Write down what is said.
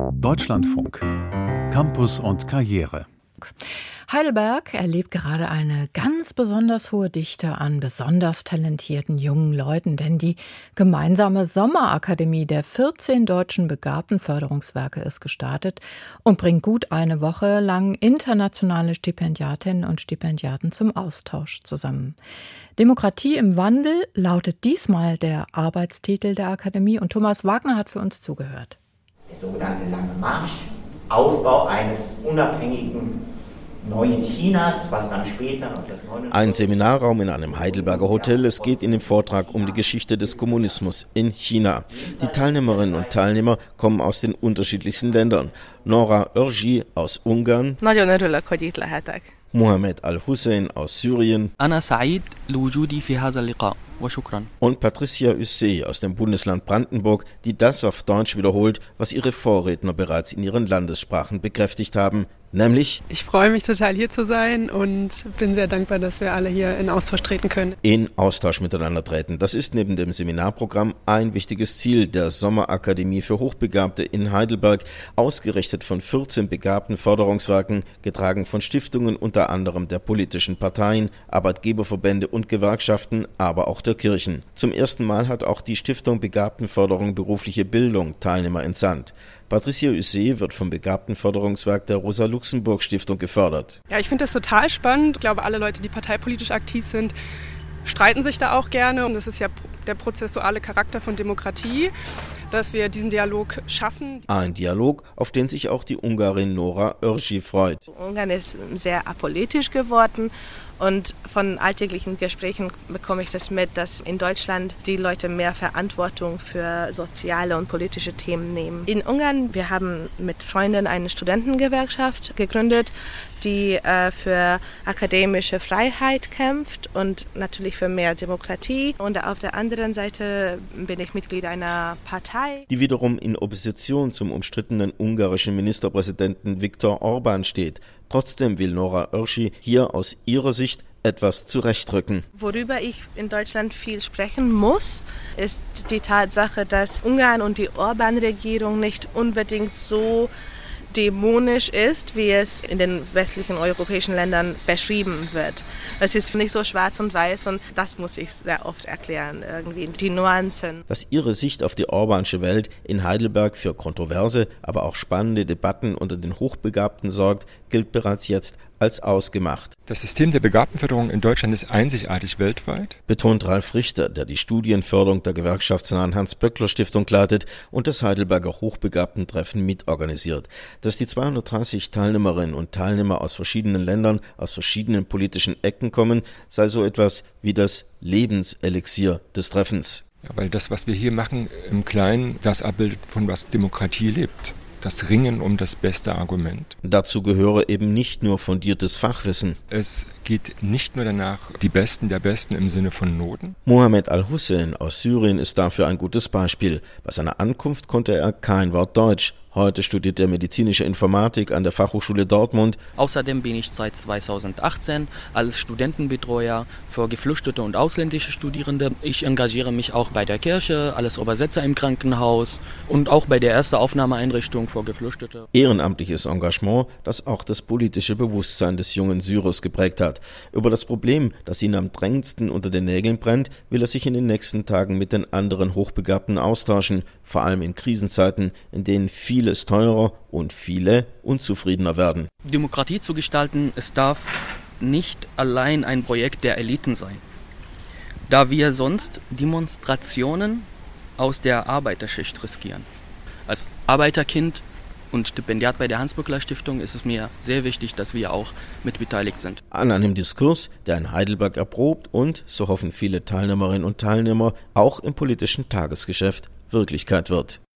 Deutschlandfunk. Campus und Karriere. Heidelberg erlebt gerade eine ganz besonders hohe Dichte an besonders talentierten jungen Leuten, denn die gemeinsame Sommerakademie der 14 deutschen Begabtenförderungswerke ist gestartet und bringt gut eine Woche lang internationale Stipendiatinnen und Stipendiaten zum Austausch zusammen. Demokratie im Wandel lautet diesmal der Arbeitstitel der Akademie und Thomas Wagner hat für uns zugehört. Der sogenannte Lange Marsch, Aufbau eines unabhängigen neuen Chinas, was dann später 1949... Ein Seminarraum in einem Heidelberger Hotel. Es geht in dem Vortrag um die Geschichte des Kommunismus in China. Die Teilnehmerinnen und Teilnehmer kommen aus den unterschiedlichsten Ländern. Nora Örji aus Ungarn. Nagyon örülök, hogy itt lehetek. Mohamed Al-Hussein aus Syrien. أنا سعيد لوجودي في هذا اللقاء وشكرا. Und Patricia Üssee aus dem Bundesland Brandenburg, die das auf Deutsch wiederholt, was ihre Vorredner bereits in ihren Landessprachen bekräftigt haben. Nämlich: Ich freue mich total, hier zu sein und bin sehr dankbar, dass wir alle hier in Austausch treten können. In Austausch miteinander treten. Das ist neben dem Seminarprogramm ein wichtiges Ziel der Sommerakademie für Hochbegabte in Heidelberg, ausgerichtet von 14 Begabtenförderungswerken, getragen von Stiftungen unter anderem der politischen Parteien, Arbeitgeberverbände und Gewerkschaften, aber auch der Kirchen. Zum ersten Mal hat auch die Stiftung Begabtenförderung berufliche Bildung Teilnehmer entsandt. Patricia Üssee wird vom Begabtenförderungswerk der Rosa-Luxemburg-Stiftung gefördert. Ja, ich finde das total spannend. Ich glaube, alle Leute, die parteipolitisch aktiv sind, streiten sich da auch gerne. Und das ist ja der prozessuale Charakter von Demokratie, dass wir diesen Dialog schaffen. Ein Dialog, auf den sich auch die Ungarin Nora Örji freut. Ungarn ist sehr apolitisch geworden. Und von alltäglichen Gesprächen bekomme ich das mit, dass in Deutschland die Leute mehr Verantwortung für soziale und politische Themen nehmen. In Ungarn, wir haben mit Freunden eine Studentengewerkschaft gegründet, die für akademische Freiheit kämpft und natürlich für mehr Demokratie. Und auf der anderen Seite bin ich Mitglied einer Partei, die wiederum in Opposition zum umstrittenen ungarischen Ministerpräsidenten Viktor Orbán steht. Trotzdem will Nora Örji hier aus ihrer Sicht etwas zurechtrücken. Worüber ich in Deutschland viel sprechen muss, ist die Tatsache, dass Ungarn und die Orbán-Regierung nicht unbedingt so dämonisch ist, wie es in den westlichen europäischen Ländern beschrieben wird. Es ist nicht so schwarz und weiß und das muss ich sehr oft erklären, irgendwie die Nuancen. Dass ihre Sicht auf die Orbánsche Welt in Heidelberg für kontroverse, aber auch spannende Debatten unter den Hochbegabten sorgt, gilt bereits jetzt als ausgemacht. Das System der Begabtenförderung in Deutschland ist einzigartig weltweit, betont Ralf Richter, der die Studienförderung der gewerkschaftsnahen Hans-Böckler-Stiftung leitet und das Heidelberger Hochbegabtentreffen mitorganisiert. Dass die 230 Teilnehmerinnen und Teilnehmer aus verschiedenen Ländern, aus verschiedenen politischen Ecken kommen, sei so etwas wie das Lebenselixier des Treffens. Ja, weil das, was wir hier machen, im Kleinen das abbildet, von was Demokratie lebt. Das Ringen um das beste Argument. Dazu gehöre eben nicht nur fundiertes Fachwissen. Es geht nicht nur danach, die Besten der Besten im Sinne von Noten. Mohamed Al-Hussein aus Syrien ist dafür ein gutes Beispiel. Bei seiner Ankunft konnte er kein Wort Deutsch. Heute studiert er medizinische Informatik an der Fachhochschule Dortmund. Außerdem bin ich seit 2018 als Studentenbetreuer für geflüchtete und ausländische Studierende. Ich engagiere mich auch bei der Kirche, als Übersetzer im Krankenhaus und auch bei der ersten Aufnahmeeinrichtung für Geflüchtete. Ehrenamtliches Engagement, das auch das politische Bewusstsein des jungen Syrers geprägt hat. Über das Problem, das ihn am drängendsten unter den Nägeln brennt, will er sich in den nächsten Tagen mit den anderen Hochbegabten austauschen, vor allem in Krisenzeiten, in denen vieles teurer und viele unzufriedener werden. Demokratie zu gestalten, es darf nicht allein ein Projekt der Eliten sein, da wir sonst Demonstrationen aus der Arbeiterschicht riskieren. Als Arbeiterkind und Stipendiat bei der Hans-Böckler-Stiftung ist es mir sehr wichtig, dass wir auch mitbeteiligt sind. An einem Diskurs, der in Heidelberg erprobt und, so hoffen viele Teilnehmerinnen und Teilnehmer, auch im politischen Tagesgeschäft Wirklichkeit wird.